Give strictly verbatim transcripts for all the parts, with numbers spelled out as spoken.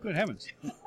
Good heavens.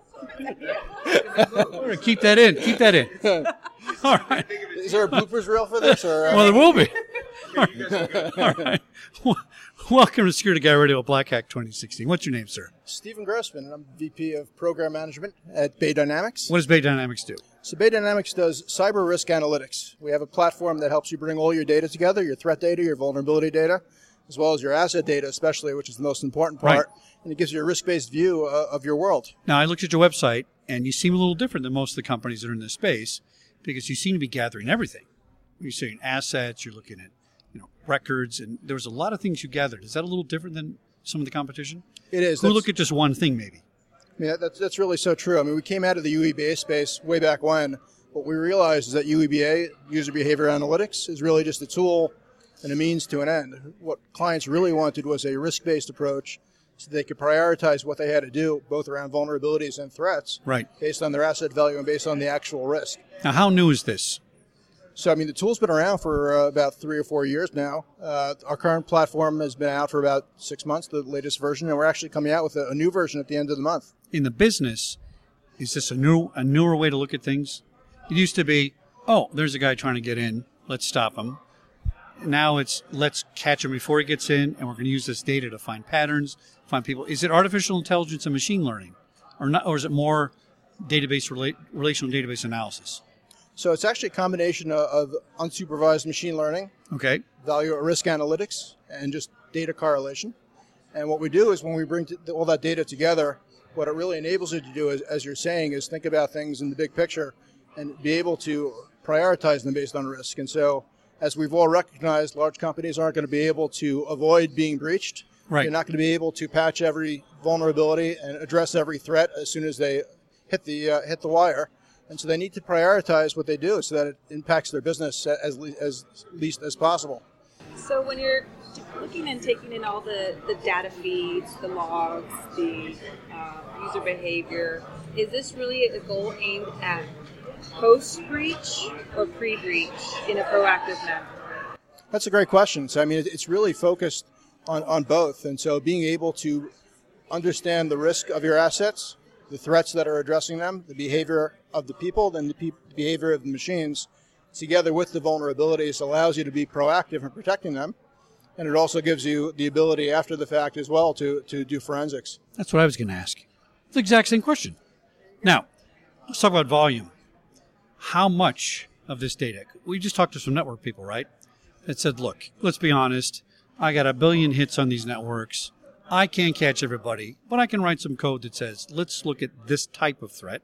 We're going to keep that in. Keep that in. All right. Is there a bloopers reel for this? Or, uh... Well, there will be. All right. All right. Well, welcome to Security Guy Radio at Black Hack twenty sixteen. What's your name, sir? Stephen Grossman, and I'm V P of Program Management at Bay Dynamics. What does Bay Dynamics do? So Bay Dynamics does cyber risk analytics. We have a platform that helps you bring all your data together, your threat data, your vulnerability data, as well as your asset data especially, which is the most important part. Right. And it gives you a risk-based view uh, of your world. Now, I looked at your website, and you seem a little different than most of the companies that are in this space because you seem to be gathering everything. You're saying assets, you're looking at you know, records, and there was a lot of things you gathered. Is that a little different than some of the competition? It is. Who look at just one thing, maybe? I mean, that's, that's really so true. I mean, we came out of the U E B A space way back when. What we realized is that U E B A, User Behavior Analytics, is really just a tool and a means to an end. What clients really wanted was a risk-based approach so they could prioritize what they had to do, both around vulnerabilities and threats, right, based on their asset value and based on the actual risk. Now, how new is this? So, I mean, the tool's been around for uh, about three or four years now. Uh, our current platform has been out for about six months, the latest version, and we're actually coming out with a, a new version at the end of the month. In the business, is this a new, a newer way to look at things? It used to be, oh, there's a guy trying to get in, let's stop him. Now it's, let's catch him before he gets in, and we're going to use this data to find patterns, find people. Is it artificial intelligence and machine learning, or not, or is it more database rela- relational database analysis? So it's actually a combination of, of unsupervised machine learning, okay, value at risk analytics, and just data correlation. And what we do is when we bring t- all that data together, what it really enables you to do, is, as you're saying, is think about things in the big picture and be able to prioritize them based on risk. And so, as we've all recognized, large companies aren't going to be able to avoid being breached. Right. You're not going to be able to patch every vulnerability and address every threat as soon as they hit the uh, hit the wire. And so they need to prioritize what they do so that it impacts their business as le- as least as possible. So when you're looking and taking in all the, the data feeds, the logs, the uh, user behavior, is this really a goal aimed at post-breach or pre-breach in a proactive manner? That's a great question. So, I mean, it's really focused on, on both. And so being able to understand the risk of your assets, the threats that are addressing them, the behavior of the people, and the pe- behavior of the machines, together with the vulnerabilities, allows you to be proactive in protecting them. And it also gives you the ability after the fact as well to, to do forensics. That's what I was going to ask. It's the exact same question. Now, let's talk about volume. How much of this data? We just talked to some network people, right? That said, look, let's be honest. I got a billion hits on these networks. I can't catch everybody, but I can write some code that says, let's look at this type of threat.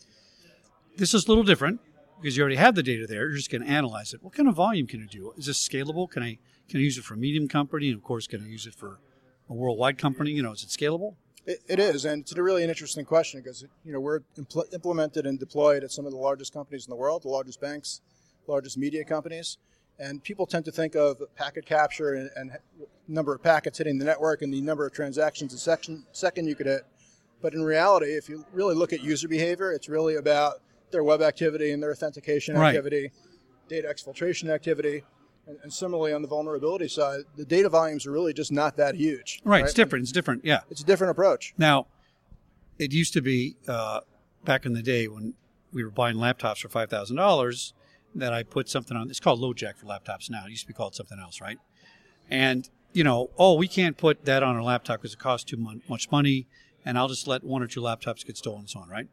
This is a little different because you already have the data there. You're just going to analyze it. What kind of volume can it do? Is this scalable? Can I can I use it for a medium company? And, of course, can I use it for a worldwide company? You know, is it scalable? It, it is, and it's a really an interesting question because, you know, we're impl- implemented and deployed at some of the largest companies in the world, the largest banks, largest media companies. And people tend to think of packet capture and, and number of packets hitting the network and the number of transactions a section, second you could hit. But in reality, if you really look at user behavior, it's really about their web activity and their authentication right. activity, data exfiltration activity. And, and similarly, on the vulnerability side, the data volumes are really just not that huge. Right, right? It's different. It's different, yeah. It's a different approach. Now, it used to be uh, back in the day when we were buying laptops for five thousand dollars, that I put something on. It's called LoadJack for laptops now. It used to be called something else, right? And, you know, oh, we can't put that on our laptop because it costs too mon- much money, and I'll just let one or two laptops get stolen and so on, right?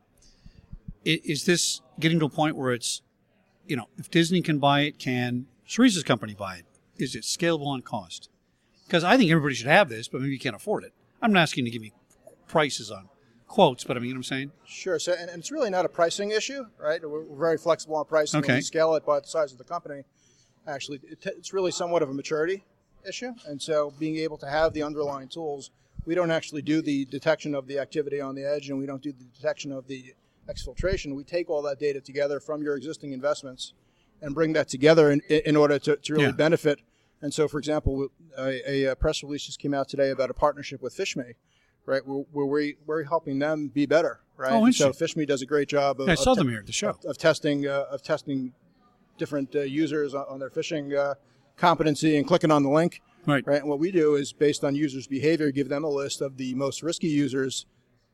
It, is this getting to a point where it's, you know, if Disney can buy it, can Ceresa's company buy it? Is it scalable on cost? Because I think everybody should have this, but maybe you can't afford it. I'm not asking you to give me prices on quotes, but I mean, you know what I'm saying? Sure. So, and, and it's really not a pricing issue, right? We're, we're very flexible on pricing. Okay. When we scale it by the size of the company. Actually, it t- it's really somewhat of a maturity issue. And so being able to have the underlying tools, we don't actually do the detection of the activity on the edge, and we don't do the detection of the exfiltration. We take all that data together from your existing investments and bring that together in, in order to, to really yeah. benefit. And so, for example, a, a press release just came out today about a partnership with FishMe, right? Where, where we, we're helping them be better, right? Oh, interesting. So FishMe does a great job of, yeah, I saw of, te- them here at the show. of, of testing uh, of testing different uh, users on, on their phishing uh, competency and clicking on the link. Right. Right. And what we do is, based on users' behavior, give them a list of the most risky users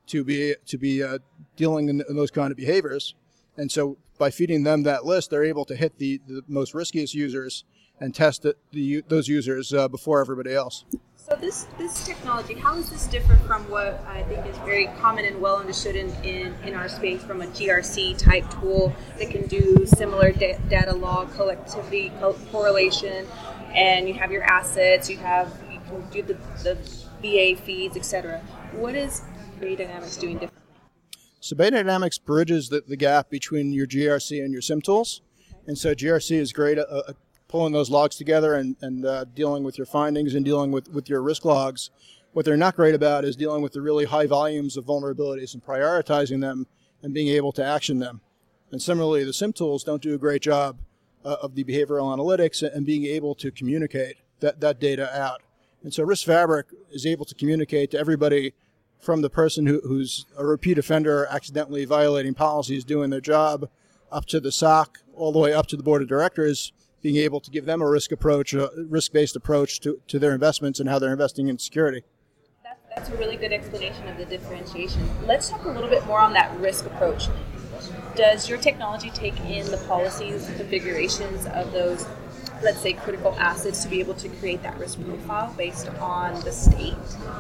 to be to be uh, dealing in, in those kind of behaviors. And so by feeding them that list, they're able to hit the, the most riskiest users and test it, the, those users uh, before everybody else. So this this technology, how is this different from what I think is very common and well understood in, in, in our space from a G R C type tool that can do similar da- data log collectivity, co- correlation, and you have your assets, you have you can do the, the B A feeds, et cetera. What is Beta Dynamics doing differently? So Beta Dynamics bridges the, the gap between your G R C and your SIM tools. And so G R C is great at uh, pulling those logs together and, and uh, dealing with your findings and dealing with, with your risk logs. What they're not great about is dealing with the really high volumes of vulnerabilities and prioritizing them and being able to action them. And similarly, the SIM tools don't do a great job uh, of the behavioral analytics and being able to communicate that, that data out. And so Risk Fabric is able to communicate to everybody from the person who, who's a repeat offender, accidentally violating policies, doing their job, up to the S O C, all the way up to the board of directors, being able to give them a risk approach, a risk-based approach to, to their investments and how they're investing in security. That, that's a really good explanation of the differentiation. Let's talk a little bit more on that risk approach. Does your technology take in the policies, configurations of those, let's say, critical assets to be able to create that risk profile based on the state?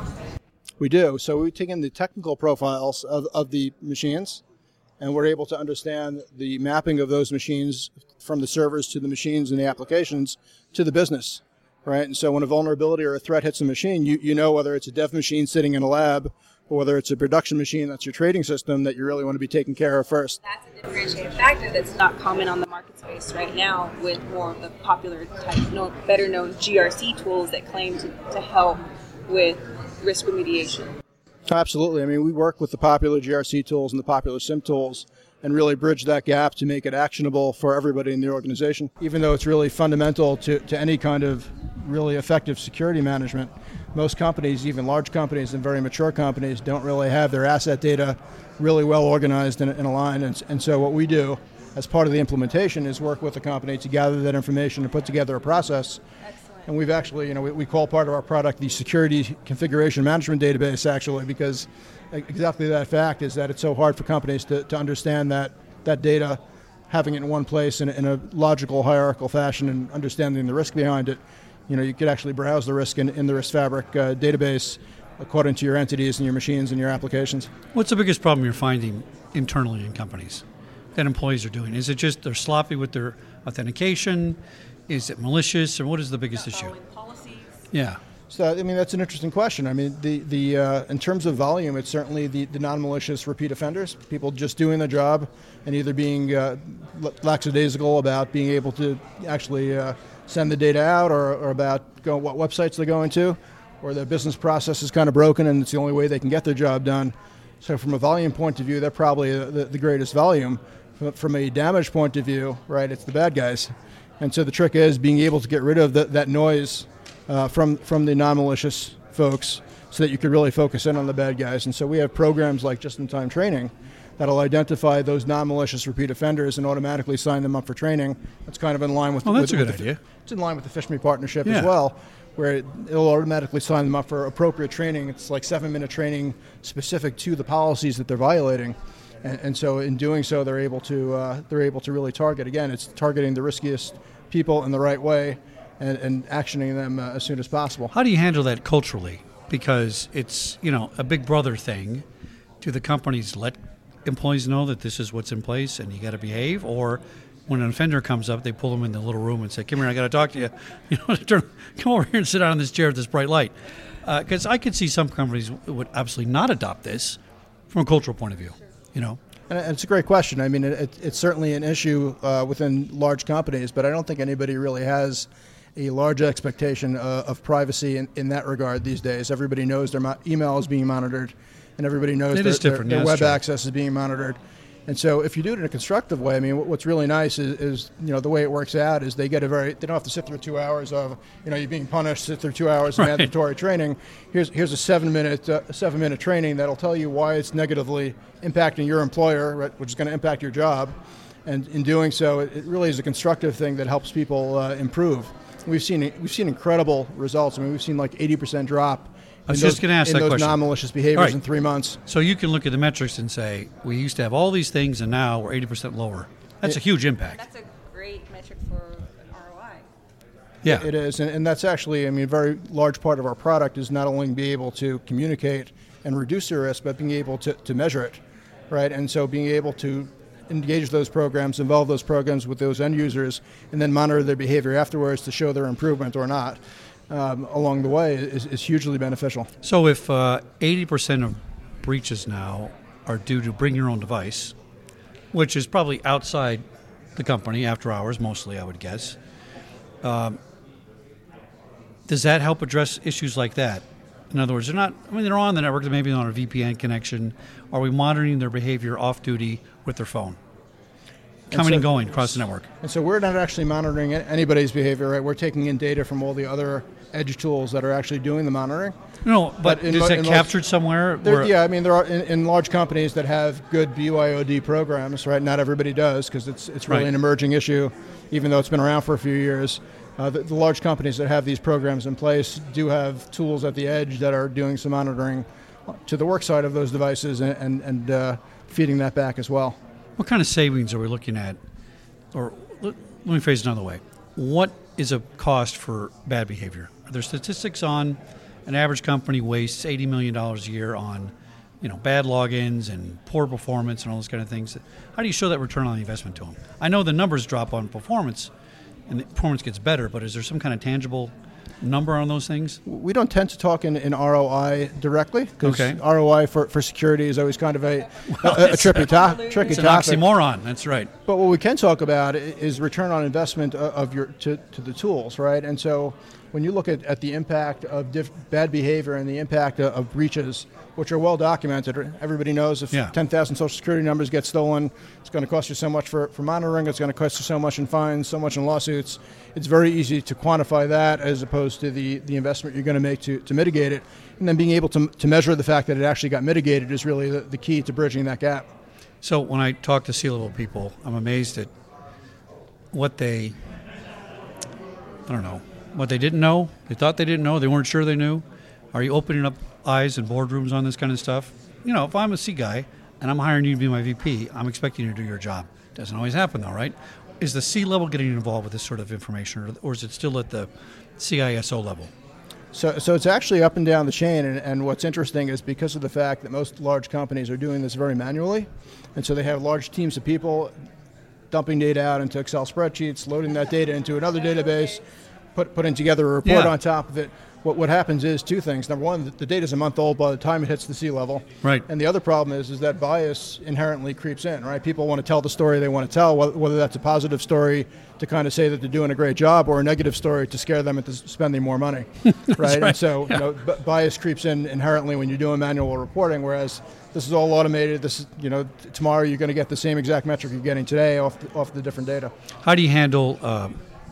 We do. So we take in the technical profiles of, of the machines, and we're able to understand the mapping of those machines from the servers to the machines and the applications to the business, right? And so when a vulnerability or a threat hits a machine, you, you know whether it's a dev machine sitting in a lab or whether it's a production machine that's your trading system that you really want to be taking care of first. That's a differentiating factor that's not common on the market space right now with more of the popular type, no, better known G R C tools that claim to, to help with risk remediation. Absolutely. I mean, we work with the popular G R C tools and the popular SIM tools and really bridge that gap to make it actionable for everybody in the organization. Even though it's really fundamental to, to any kind of really effective security management, most companies, even large companies and very mature companies, don't really have their asset data really well organized and, and aligned. And, and so what we do as part of the implementation is work with the company to gather that information and put together a process. And we've actually, you know, we, we call part of our product the Security Configuration Management Database, actually, because exactly that fact is that it's so hard for companies to, to understand that, that data, having it in one place in, in a logical, hierarchical fashion and understanding the risk behind it. You know, you could actually browse the risk in, in the Risk Fabric uh, database according to your entities and your machines and your applications. What's the biggest problem you're finding internally in companies that employees are doing? Is it just they're sloppy with their authentication? Is it malicious, or what is the biggest issue? Policies. Yeah. So, I mean, that's an interesting question. I mean, the, the uh, in terms of volume, it's certainly the, the non-malicious repeat offenders, people just doing their job and either being uh, lackadaisical about being able to actually uh, send the data out or, or about go, what websites they're going to, or their business process is kind of broken and it's the only way they can get their job done. So from a volume point of view, they're probably the, the greatest volume. From, from a damage point of view, right, it's the bad guys. And so the trick is being able to get rid of the, that noise uh, from, from the non-malicious folks so that you can really focus in on the bad guys. And so we have programs like Just-in-Time Training that'll identify those non-malicious repeat offenders and automatically sign them up for training. That's kind of in line with... Oh, that's with, a good with idea. The, it's in line with the FishMe partnership yeah. as well, where it, it'll automatically sign them up for appropriate training. It's like seven-minute training specific to the policies that they're violating. And, and so in doing so, they're able to uh, they're able to really target. Again, it's targeting the riskiest people in the right way and, and actioning them uh, as soon as possible. How do you handle that culturally? Because it's, you know, a big brother thing. Do the companies let employees know that this is what's in place and you got to behave? Or when an offender comes up, they pull them in the little room and say, come here, I got to talk to you. You know, turn, come over here and sit down in this chair with this bright light. Because uh, I could see some companies would absolutely not adopt this from a cultural point of view, you know. And it's a great question. I mean, it, it's certainly an issue uh, within large companies, but I don't think anybody really has a large expectation uh, of privacy in, in that regard these days. Everybody knows their mo- email is being monitored, and everybody knows it their, is different. their, their yeah, web true. access is being monitored. And so if you do it in a constructive way, I mean, what's really nice is, is, you know, the way it works out is they get a very, they don't have to sit through two hours of, you know, you're being punished, sit through two hours of right. mandatory training. Here's here's a seven minute, uh, seven minute training that'll tell you why it's negatively impacting your employer, right, which is going to impact your job. And in doing so, it, it really is a constructive thing that helps people uh, improve. We've seen we've seen incredible results. I mean, we've seen like eighty percent drop I was in just those, going to ask in that those question. non-malicious behaviors All right. in three months. So you can look at the metrics and say, we used to have all these things and now we're eighty percent lower. That's It- a huge impact. That's a great metric for an R O I. Yeah. It is, and, and that's actually, I mean, a very large part of our product is not only be able to communicate and reduce the risk, but being able to, to measure it, right? And so being able to engage those programs, involve those programs with those end users, and then monitor their behavior afterwards to show their improvement or not um, along the way is, is hugely beneficial. So if uh, eighty percent of breaches now are due to bring your own device, which is probably outside the company after hours, mostly, I would guess, um, does that help address issues like that? In other words, they're not, I mean, they're on the network, they're maybe on a V P N connection. Are we monitoring their behavior off duty with their phone? Coming and, so, and going across the network. And so we're not actually monitoring anybody's behavior, right? We're taking in data from all the other edge tools that are actually doing the monitoring. No, but, But in is mo- that in most- captured somewhere? There, Where- yeah, I mean, there are in, in large companies that have good B Y O D programs, right? Not everybody does because it's it's really Right. an emerging issue, even though it's been around for a few years. Uh, the, the large companies that have these programs in place do have tools at the edge that are doing some monitoring to the work side of those devices and and, and uh, feeding that back as well. What kind of savings are we looking at? Or let, let me phrase it another way. What is a cost for bad behavior? Are there statistics on an average company wastes eighty million dollars a year on, you know, bad logins and poor performance and all those kind of things? How do you show that return on the investment to them? I know the numbers drop on performance and the performance gets better, but is there some kind of tangible number on those things? We don't tend to talk in, in R O I directly because Okay. R O I for, for security is always kind of a, a, a tricky, to- tricky It's an topic. oxymoron, that's right. But what we can talk about i- is return on investment o- of your to, to the tools, right? And so when you look at, at the impact of diff- bad behavior and the impact of, of breaches, which are well documented, everybody knows if Yeah. ten thousand social security numbers get stolen, it's going to cost you so much for, for monitoring, it's going to cost you so much in fines, so much in lawsuits. It's very easy to quantify that as opposed to the, the investment you're going to make to, to mitigate it. And then being able to, to measure the fact that it actually got mitigated is really the, the key to bridging that gap. So when I talk to C-level people, I'm amazed at what they, I don't know, what they didn't know. They thought they didn't know. They weren't sure they knew. Are you opening up eyes in boardrooms on this kind of stuff? You know, if I'm a C guy and I'm hiring you to be my V P, I'm expecting you to do your job. Doesn't always happen though, right? Is the C level getting involved with this sort of information, or, or is it still at the C I S O level? So, so it's actually up and down the chain, and, and what's interesting is because of the fact that most large companies are doing this very manually, and so they have large teams of people dumping data out into Excel spreadsheets, loading that data into another database, put, putting together a report Yeah. on top of it. What, what happens is two things. Number one, the data is a month old by the time it hits the C level. Right. And the other problem is, is that bias inherently creeps in, right? People want to tell the story they want to tell, whether, whether that's a positive story to kind of say that they're doing a great job or a negative story to scare them into spending more money, right? right. And so you know, b- bias creeps in inherently when you're doing manual reporting, whereas this is all automated. This is, you know, t- tomorrow you're going to get the same exact metric you're getting today off the, off the different data. How do you handle uh,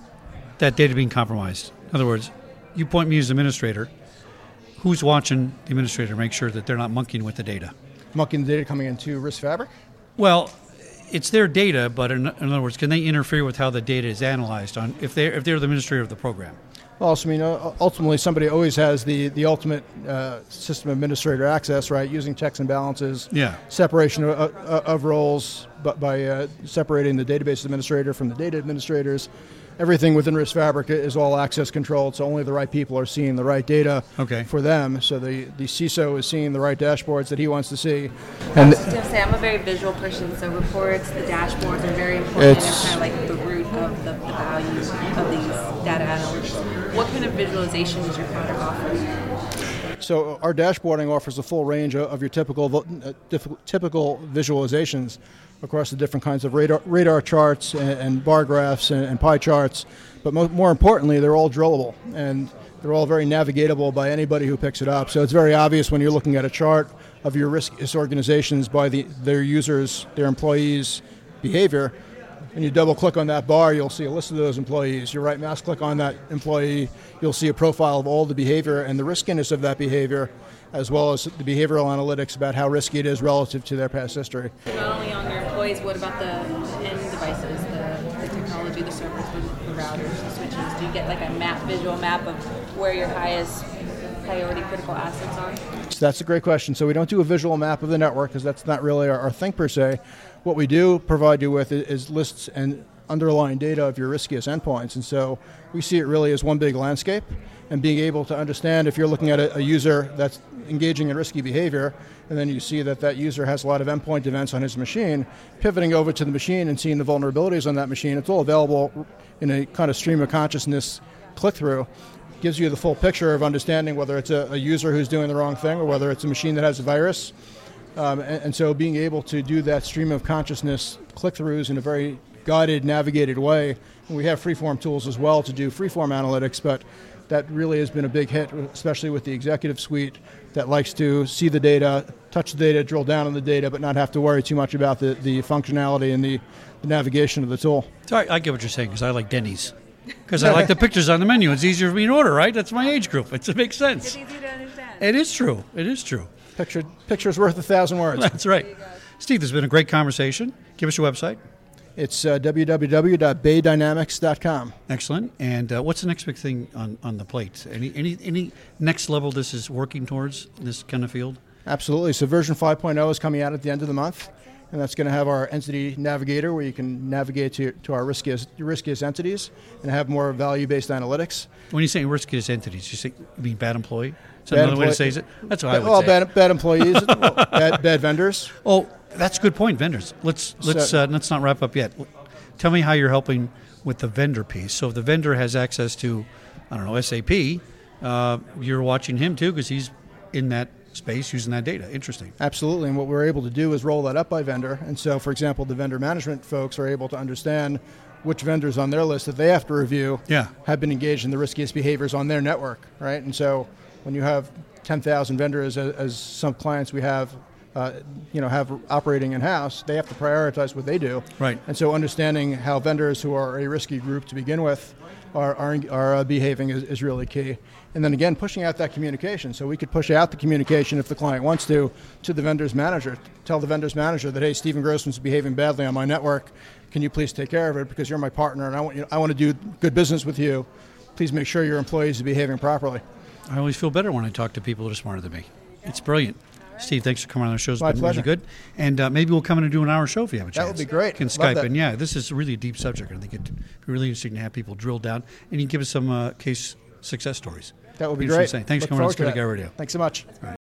that data being compromised? In other words, you point me as administrator. Who's watching the administrator, make sure that they're not monkeying with the data? Monkeying the data coming into Risk Fabric. Well, it's their data, but in, in other words, can they interfere with how the data is analyzed on if they're if they're the administrator of the program? Well, so, I mean, uh, ultimately, somebody always has the, the ultimate uh, system administrator access, right? Using checks and balances, Yeah. separation of, of, of roles, but by uh, separating the database administrator from the data administrators. Everything within Risk Fabric is all access controlled, so only the right people are seeing the right data Okay. for them. So the, the C I S O is seeing the right dashboards that he wants to see. And I was going to say, I'm a very visual person, so reports, the dashboards are very important. It's- It's kind of like the root of the, the value of these data analytics. What kind of visualization does your product offer? So our dashboarding offers a full range of, of your typical vo- uh, diff- typical visualizations across the different kinds of radar, radar charts and, and bar graphs and, and pie charts. But mo- more importantly, they're all drillable and they're all very navigatable by anybody who picks it up. So it's very obvious when you're looking at a chart of your riskiest organizations by the, their users, their employees' behavior. When you double click on that bar, you'll see a list of those employees. You right mouse click on that employee, you'll see a profile of all the behavior and the riskiness of that behavior, as well as the behavioral analytics about how risky it is relative to their past history. Not only on your employees, what about the end devices, the, the technology, the servers, the, the routers, the switches? Do you get like a map, visual map of where your highest priority critical assets are? So that's a great question. So we don't do a visual map of the network because that's not really our, our thing per se. What we do provide you with is, is lists and underlying data of your riskiest endpoints. And so we see it really as one big landscape, and being able to understand if you're looking at a, a user that's engaging in risky behavior, and then you see that that user has a lot of endpoint events on his machine, pivoting over to the machine and seeing the vulnerabilities on that machine, it's all available in a kind of stream of consciousness click-through. Gives you the full picture of understanding whether it's a, a user who's doing the wrong thing or whether it's a machine that has a virus. Um, and, and so being able to do that stream of consciousness click-throughs in a very guided, navigated way. And we have freeform tools as well to do freeform analytics, but that really has been a big hit, especially with the executive suite that likes to see the data, touch the data, drill down on the data, but not have to worry too much about the, the functionality and the, the navigation of the tool. Sorry, I get what you're saying because I like Denny's. Because I like the pictures on the menu. It's easier for me to order, right? That's my age group. It's, it makes sense. It's easy to understand. It is true. It is true. Picture, picture's worth a thousand words. That's right. Steve, this has been a great conversation. Give us your website. It's uh, w w w dot bay dynamics dot com. Excellent. And uh, what's the next big thing on, on the plate? Any any any next level this is working towards, this kind of field? Absolutely. So version five point oh is coming out at the end of the month, and that's going to have our entity navigator where you can navigate to, to our riskiest, riskiest entities and have more value-based analytics. When you say riskiest entities, you, say, you mean bad employee? Is that Bad another way to employee- say it? That's what I would well, say. bad, bad employees, well, bad, bad vendors. Oh, that's a good point. Vendors. Let's let's So- uh, let's not wrap up yet. Tell me how you're helping with the vendor piece. So if the vendor has access to, I don't know, S A P, uh, you're watching him too because he's in that space using that data. Interesting. Absolutely, and what we're able to do is roll that up by vendor. And so, for example, the vendor management folks are able to understand which vendors on their list that they have to review Yeah. have been engaged in the riskiest behaviors on their network, right? And so when you have ten thousand vendors, as, as some clients we have, uh, you know, have operating in-house, they have to prioritize what they do. Right. And so understanding how vendors who are a risky group to begin with are, are, are uh, behaving is, is really key. And then again, pushing out that communication. So we could push out the communication if the client wants to, to the vendor's manager. Tell the vendor's manager that, hey, Stephen Grossman's behaving badly on my network. Can you please take care of it because you're my partner and I want you, I want to do good business with you. Please make sure your employees are behaving properly. I always feel better when I talk to people that are smarter than me. It's brilliant. Steve, thanks for coming on the show. It's My been pleasure. really good. And uh, maybe we'll come in and do an hour show if you have a chance. That would be great. Can Love Skype. that. And yeah, this is really a deep subject. I think it'd be really interesting to have people drill down. And you can give us some uh, case success stories. That would be Interesting great. to say. Thanks Look for coming on. forward It's good to to that. go radio. Thanks so much. All right.